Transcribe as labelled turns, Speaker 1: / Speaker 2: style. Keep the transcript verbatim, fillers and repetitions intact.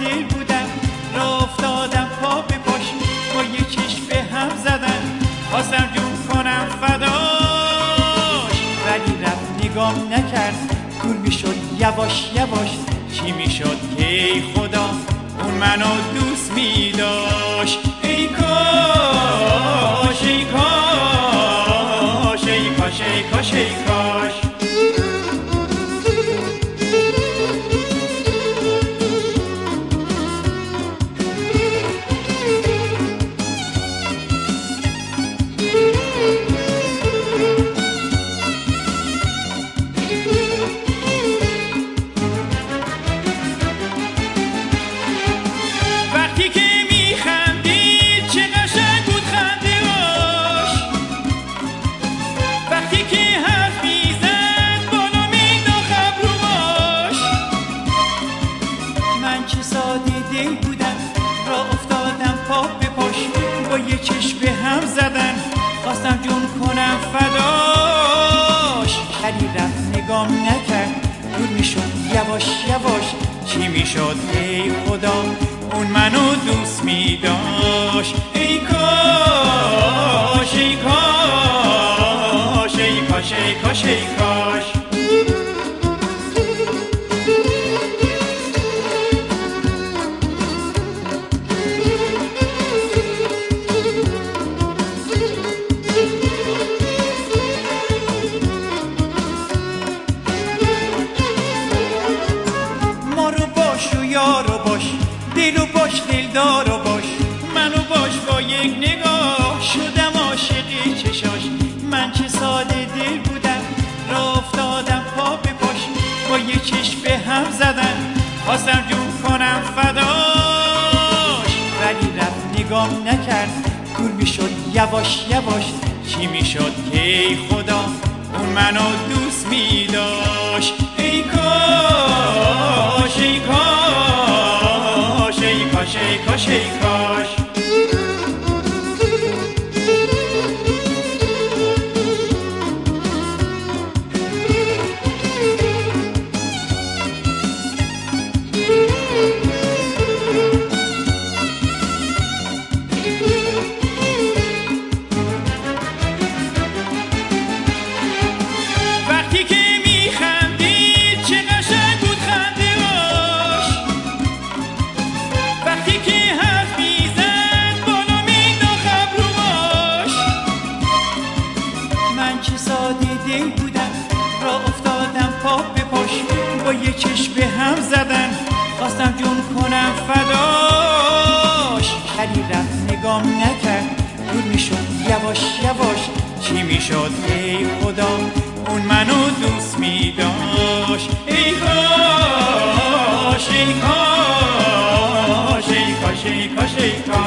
Speaker 1: دل بودم، راه افتادم پا به پاش، با یه چشم به هم زدن، خواستم جون کنم فداش، ولی رفت نگام نکرد، دور میشد یواش یواش. چی میشد که ای خدا اون منو دوست میداشت؟ ای کاش ای کاش ای کاش ای کاش ای کاش. یه چشم به هم زدن، خواستم جون کنم فداش، ولی رفت نگام نکرد، دور میشد یواش یواش. چی میشد ای خدا اون منو دوست میداشت؟ ای کاش ای کاش ای کاش ای کاش ای کاش. یارو باش، دلو باش، دلدارو باش، منو باش، با یک نگاه شدم عاشق چشاش. من چه ساده دل بودم، راه افتادم پا به پاش، با یه چشم به هم زدن، خواستم جون کنم فداش، ولی رفت نگام نکرد، دور میشد یواش یواش. چی میشد که ای خدا اون منو دوست میداشت؟ ای کاش ای کاش ای کاش ای کاش ای کاش. دل بودم، راه افتادم پا به پاش، با یه چشم به هم زدن، خواستم جون کنم فداش، ولی رفت نگام نکرد، دور میشد یواش یواش. چی میشد ای خدا اون منو دوست میداشت؟ ای کاش ای کاش ای کاش ای کاش ای کاش.